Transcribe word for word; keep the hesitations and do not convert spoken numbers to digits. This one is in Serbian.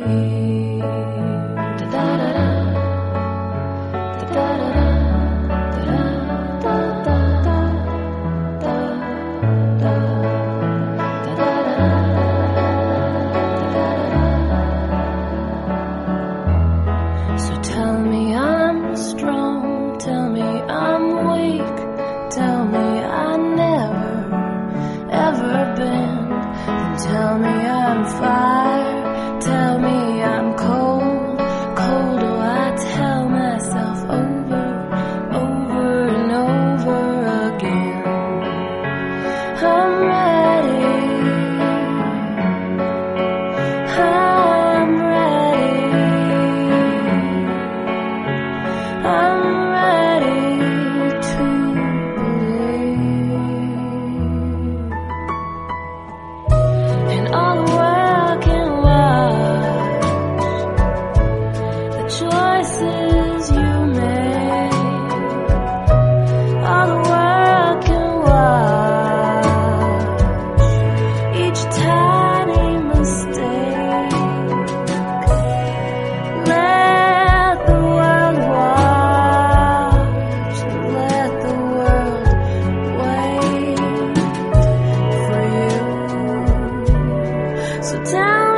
So tell me I'm strong, tell me I'm weak, tell me I never, ever been. Then tell me I'm fire, tell me I'm cold, cold. Oh, I tell myself over, over and over again. I'm ready, I'm I'm ready to believe in all the world can watch, the choices you make. All the world can watch each tiny mistake. Let the world watch, let the world wait for you. So tell